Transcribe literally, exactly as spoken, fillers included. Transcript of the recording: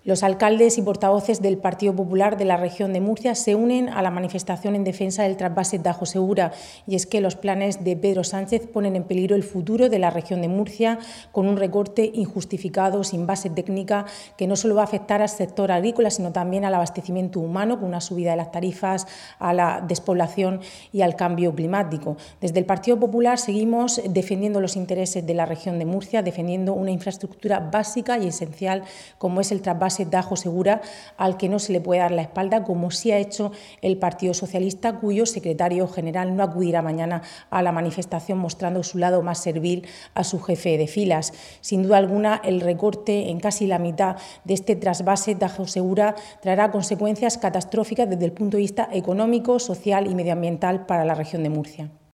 Los alcaldes y portavoces del Partido Popular de la región de Murcia se unen a la manifestación en defensa del trasvase Tajo Segura, y es que los planes de Pedro Sánchez ponen en peligro el futuro de la región de Murcia con un recorte injustificado, sin base técnica, que no solo va a afectar al sector agrícola, sino también al abastecimiento humano, con una subida de las tarifas, a la despoblación y al cambio climático. Desde el Partido Popular seguimos defendiendo los intereses de la región de Murcia, defendiendo una infraestructura básica y esencial como es el trasvase Tajo Segura, al que no se le puede dar la espalda, como sí ha hecho el Partido Socialista, cuyo secretario general no acudirá mañana a la manifestación, mostrando su lado más servil a su jefe de filas. Sin duda alguna, el recorte en casi la mitad de este trasvase Tajo Segura traerá consecuencias catastróficas desde el punto de vista económico, social y medioambiental para la región de Murcia.